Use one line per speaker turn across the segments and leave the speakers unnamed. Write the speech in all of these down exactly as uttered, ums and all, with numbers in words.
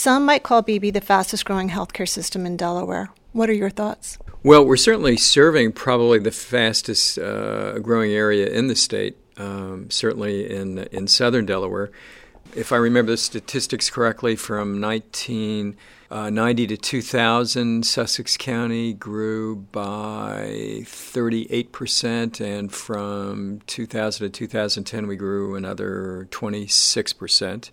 Some might call Beebe the fastest growing healthcare system in Delaware. What are your thoughts?
Well, we're certainly serving probably the fastest uh, growing area in the state, um, certainly in in southern Delaware. If I remember the statistics correctly, from nineteen ninety to two thousand, Sussex County grew by thirty-eight percent, and from two thousand to two thousand ten, we grew another twenty-six percent.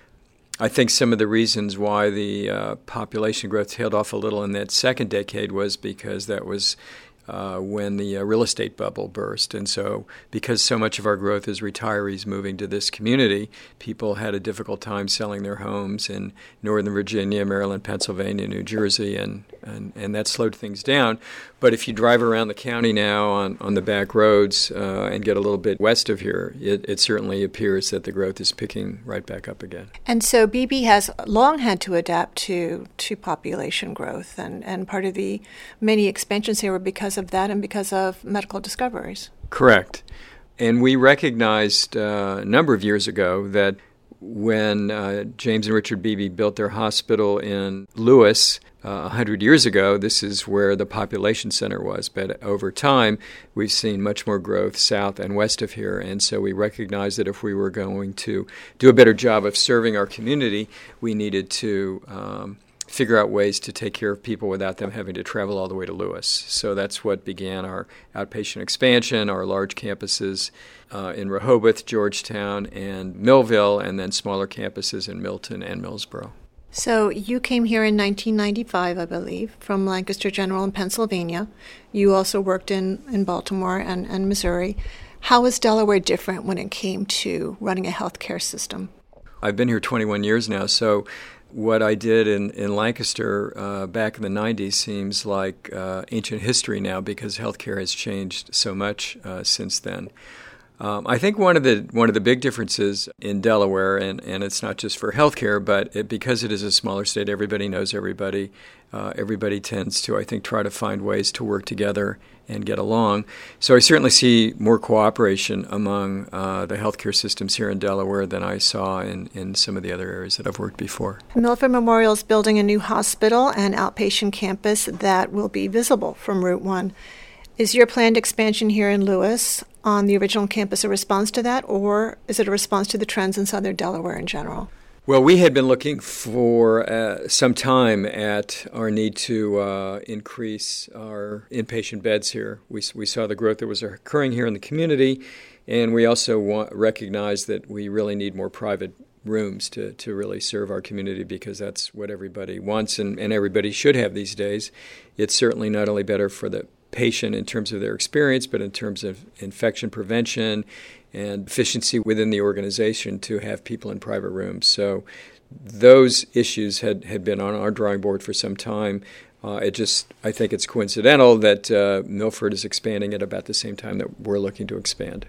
I think some of the reasons why the uh, population growth tailed off a little in that second decade was because that was uh, when the uh, real estate bubble burst. And so because so much of our growth is retirees moving to this community, people had a difficult time selling their homes in Northern Virginia, Maryland, Pennsylvania, New Jersey, and, and, and that slowed things down. But if you drive around the county now on, on the back roads uh, and get a little bit west of here, it, it certainly appears that the growth is picking right back up again.
And so Beebe has long had to adapt to, to population growth, and, and part of the many expansions here were because of that and because of medical discoveries.
Correct. And we recognized uh, a number of years ago that when uh, James and Richard Beebe built their hospital in Lewis uh, one hundred years ago, this is where the population center was. But over time, we've seen much more growth south and west of here. And so we recognized that if we were going to do a better job of serving our community, we needed to um, figure out ways to take care of people without them having to travel all the way to Lewis. So that's what began our outpatient expansion, our large campuses uh, in Rehoboth, Georgetown, and Millville, and then smaller campuses in Milton and Millsboro.
So you came here in nineteen ninety-five, I believe, from Lancaster General in Pennsylvania. You also worked in, in Baltimore and, and Missouri. How is Delaware different when it came to running a healthcare system?
I've been here twenty-one years now, so what I did in, in Lancaster uh, back in the nineties seems like uh, ancient history now, because healthcare has changed so much uh, since then. Um, I think one of the one of the big differences in Delaware, and, and it's not just for healthcare, but it, because it is a smaller state, everybody knows everybody. Uh, everybody tends to, I think, try to find ways to work together and get along. So I certainly see more cooperation among uh, the healthcare systems here in Delaware than I saw in, in some of the other areas that I've worked before.
Milford Memorial is building a new hospital and outpatient campus that will be visible from Route one. Is your planned expansion here in Lewis on the original campus a response to that, or is it a response to the trends in southern Delaware in general?
Well, we had been looking for uh, some time at our need to uh, increase our inpatient beds here. We, we saw the growth that was occurring here in the community, and we also want, recognized that we really need more private rooms to, to really serve our community, because that's what everybody wants and, and everybody should have these days. It's certainly not only better for the patient in terms of their experience, but in terms of infection prevention and efficiency within the organization to have people in private rooms. So those issues had, had been on our drawing board for some time. Uh, it just, I think it's coincidental that uh, Milford is expanding at about the same time that we're looking to expand.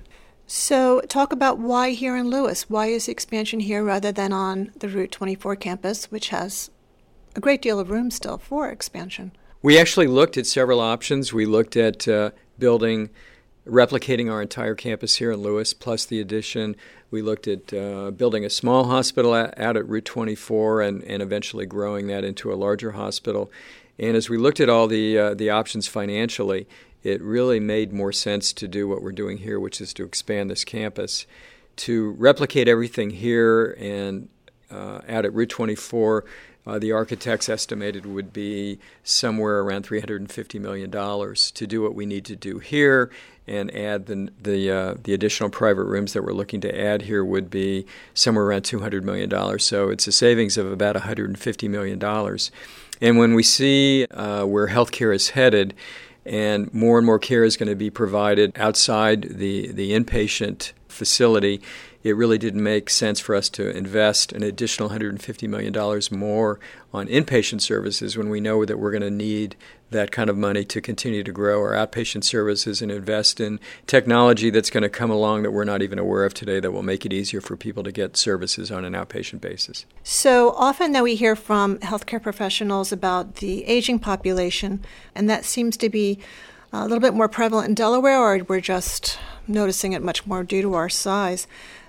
So talk about why here in Lewis. Why is the expansion here rather than on the Route twenty-four campus, which has a great deal of room still for expansion?
We actually looked at several options. We looked at uh, building, replicating our entire campus here in Lewis, plus the addition. We looked at uh, building a small hospital out at Route twenty-four and, and eventually growing that into a larger hospital. And as we looked at all the uh, the options financially, it really made more sense to do what we're doing here, which is to expand this campus. To replicate everything here and uh, out at Route twenty-four, Uh, the architects estimated would be somewhere around three hundred fifty million dollars to do what we need to do here, and add the the, uh, the additional private rooms that we're looking to add here would be somewhere around two hundred million dollars. So it's a savings of about one hundred fifty million dollars. And when we see uh, where healthcare is headed, and more and more care is going to be provided outside the, the inpatient facility, it really didn't make sense for us to invest an additional one hundred fifty million dollars more on inpatient services when we know that we're going to need that kind of money to continue to grow our outpatient services and invest in technology that's going to come along that we're not even aware of today that will make it easier for people to get services on an outpatient basis.
So often that we hear from healthcare professionals about the aging population, and that seems to be a little bit more prevalent in Delaware, or we're just noticing it much more due to our size.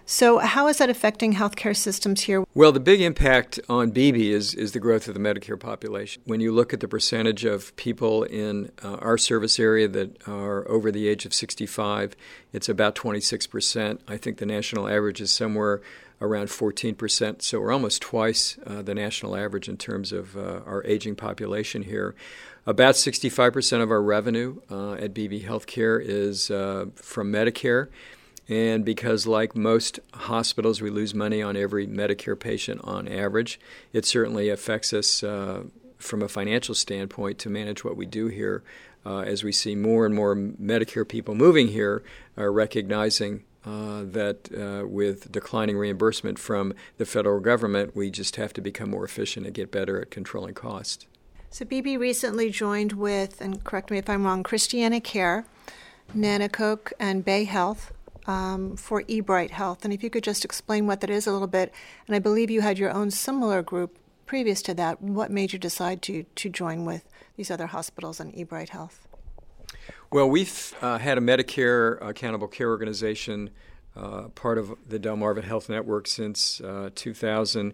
So how is that affecting healthcare systems here?
Well, the big impact on Beebe is, is the growth of the Medicare population. When you look at the percentage of people in uh, our service area that are over the age of sixty-five, it's about twenty-six percent. I think the national average is somewhere around fourteen percent, so we're almost twice uh, the national average in terms of uh, our aging population here. About sixty-five percent of our revenue uh, at Beebe Healthcare is uh, from Medicare. And because, like most hospitals, we lose money on every Medicare patient on average, it certainly affects us uh, from a financial standpoint to manage what we do here uh, as we see more and more Medicare people moving here, uh, recognizing uh, that uh, with declining reimbursement from the federal government, we just have to become more efficient and get better at controlling costs.
So Beebe recently joined with, and correct me if I'm wrong, Christiana Care, Nanticoke, and Bay Health. Um, for eBright Health. And if you could just explain what that is a little bit. And I believe you had your own similar group previous to that. What made you decide to, to join with these other hospitals and eBright Health?
Well, we've uh, had a Medicare Accountable Care Organization, uh, part of the Delmarva Health Network since uh, two thousand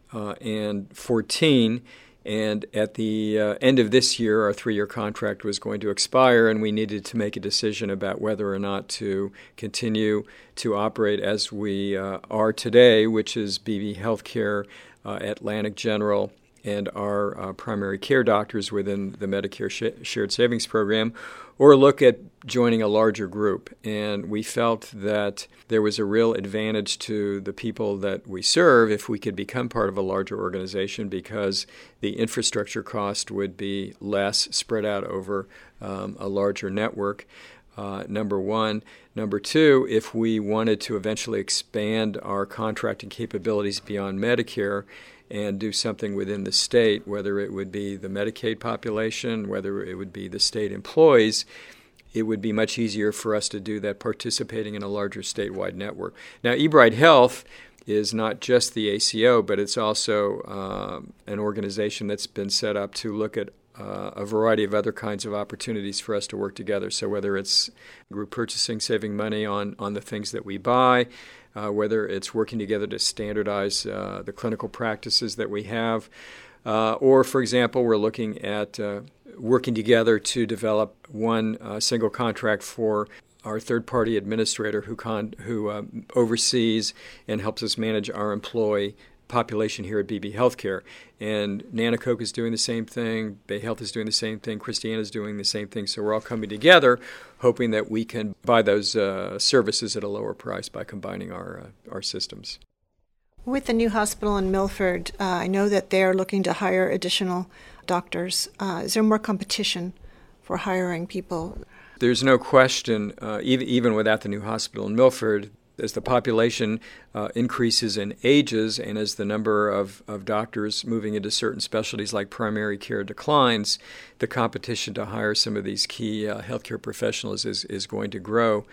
fourteen. And at the uh, end of this year, our three-year contract was going to expire, and we needed to make a decision about whether or not to continue to operate as we uh, are today, which is Beebe Healthcare, uh, Atlantic General, and our uh, primary care doctors within the Medicare sh- Shared Savings Program, or look at joining a larger group. And we felt that there was a real advantage to the people that we serve if we could become part of a larger organization, because the infrastructure cost would be less, spread out over um, a larger network. Uh, number one. Number two, if we wanted to eventually expand our contracting capabilities beyond Medicare and do something within the state, whether it would be the Medicaid population, whether it would be the state employees, it would be much easier for us to do that participating in a larger statewide network. Now, eBright Health is not just the A C O, but it's also um, an organization that's been set up to look at Uh, a variety of other kinds of opportunities for us to work together. So whether it's group purchasing, saving money on, on the things that we buy, uh, whether it's working together to standardize uh, the clinical practices that we have, uh, or, for example, we're looking at uh, working together to develop one uh, single contract for our third-party administrator who, con- who uh, oversees and helps us manage our employee population here at Beebe Healthcare. And Nanticoke is doing the same thing, Bay Health is doing the same thing, Christiana is doing the same thing. So we're all coming together hoping that we can buy those uh, services at a lower price by combining our uh, our systems.
With the new hospital in Milford, uh, I know that they're looking to hire additional doctors. Uh, is there more competition for hiring people?
There's no question, uh, even, even without the new hospital in Milford, as the population uh, increases in ages and as the number of, of doctors moving into certain specialties like primary care declines, the competition to hire some of these key uh, healthcare professionals is, is going to grow.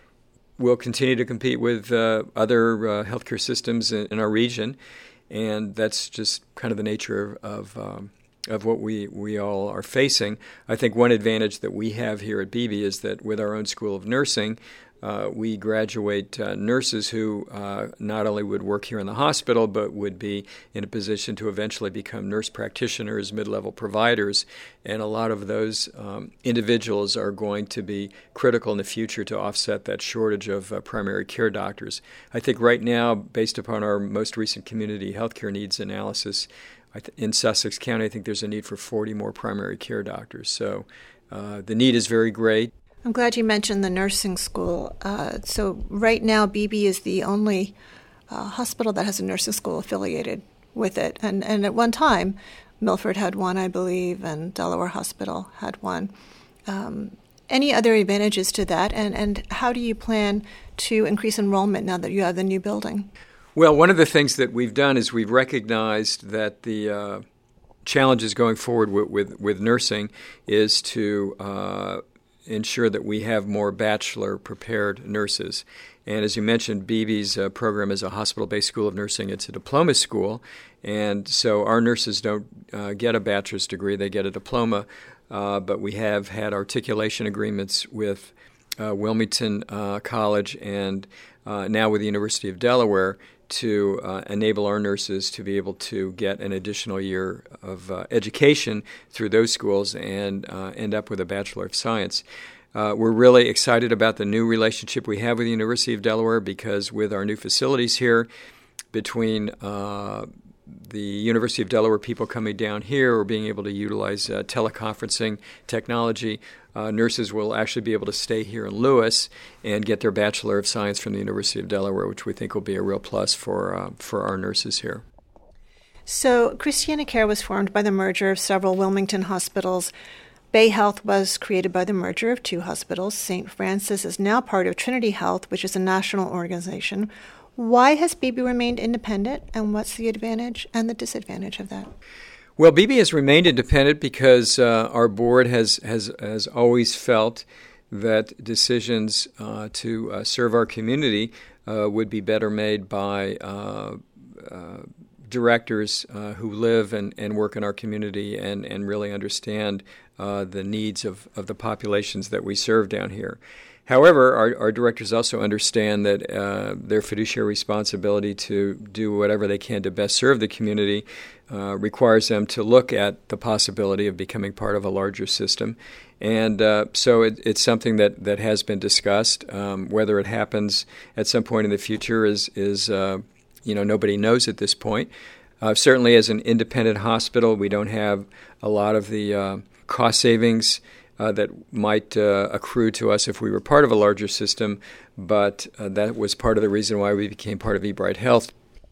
We'll continue to compete with uh, other uh, healthcare systems in, in our region, and that's just kind of the nature of, of um, of what we, we all are facing. I think one advantage that we have here at Beebe is that with our own School of Nursing, Uh, we graduate uh, nurses who uh, not only would work here in the hospital, but would be in a position to eventually become nurse practitioners, mid-level providers. And a lot of those um, individuals are going to be critical in the future to offset that shortage of uh, primary care doctors. I think right now, based upon our most recent community healthcare needs analysis, I th- in Sussex County, I think there's a need for forty more primary care doctors. So uh, the need is very great.
I'm glad you mentioned the nursing school. Uh, so right now, Beebe is the only uh, hospital that has a nursing school affiliated with it. And, and at one time, Milford had one, I believe, and Delaware Hospital had one. Um, any other advantages to that? And, and how do you plan to increase enrollment now that you have the new building?
Well, one of the things that we've done is we've recognized that the uh, challenges going forward with, with, with nursing is to uh, ensure that we have more bachelor-prepared nurses. And as you mentioned, Beebe's uh, program is a hospital-based school of nursing. It's a diploma school, and so our nurses don't uh, get a bachelor's degree. They get a diploma, uh, but we have had articulation agreements with uh, Wilmington uh, College and uh, now with the University of Delaware to uh, enable our nurses to be able to get an additional year of uh, education through those schools and uh, end up with a Bachelor of Science. Uh, we're really excited about the new relationship we have with the University of Delaware because with our new facilities here, between uh, the University of Delaware people coming down here or being able to utilize uh, teleconferencing technology, uh, nurses will actually be able to stay here in Lewis and get their Bachelor of Science from the University of Delaware, which we think will be a real plus for uh, for our nurses here.
So Christiana Care was formed by the merger of several Wilmington hospitals. Bay Health was created by the merger of two hospitals. Saint Francis is now part of Trinity Health, which is a national organization. Why has B B remained independent, and what's the advantage and the disadvantage of that?
Well, B B has remained independent because uh, our board has, has has always felt that decisions uh, to uh, serve our community uh, would be better made by uh, uh, directors uh, who live and, and work in our community and, and really understand uh, the needs of, of the populations that we serve down here. However, our, our directors also understand that uh, their fiduciary responsibility to do whatever they can to best serve the community uh, requires them to look at the possibility of becoming part of a larger system. And uh, so it, it's something that, that has been discussed. Um, whether it happens at some point in the future is, is uh, you know, nobody knows at this point. Uh, certainly as an independent hospital, we don't have a lot of the uh, cost savings Uh, that might uh, accrue to us if we were part of a larger system, but uh, that was part of the reason why we became part of eBright Health.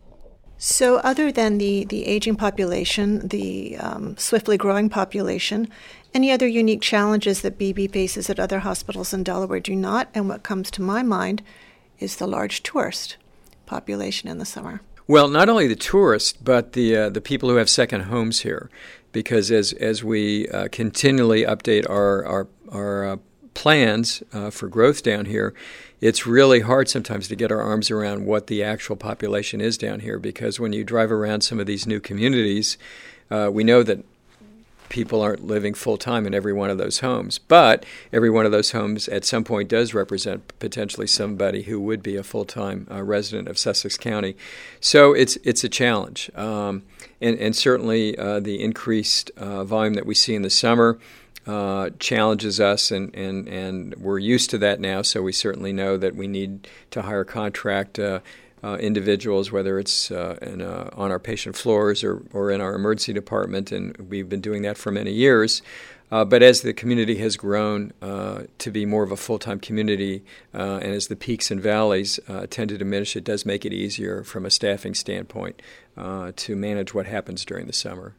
So other than the, the aging population, the um, swiftly growing population, any other unique challenges that B B faces at other hospitals in Delaware do not? And what comes to my mind is the large tourist population in the summer.
Well, not only the tourists, but the uh, the people who have second homes here. Because as as we uh, continually update our our, our uh, plans uh, for growth down here, it's really hard sometimes to get our arms around what the actual population is down here. Because when you drive around some of these new communities, uh, we know that people aren't living full-time in every one of those homes. But every one of those homes at some point does represent potentially somebody who would be a full-time uh, resident of Sussex County. So it's it's a challenge. Um, and, and certainly uh, the increased uh, volume that we see in the summer uh, challenges us, and, and, and we're used to that now, so we certainly know that we need to hire contract uh, Uh, individuals, whether it's uh, in, uh, on our patient floors or, or in our emergency department, and we've been doing that for many years. Uh, but as the community has grown uh, to be more of a full-time community, uh, and as the peaks and valleys uh, tend to diminish, it does make it easier from a staffing standpoint uh, to manage what happens during the summer.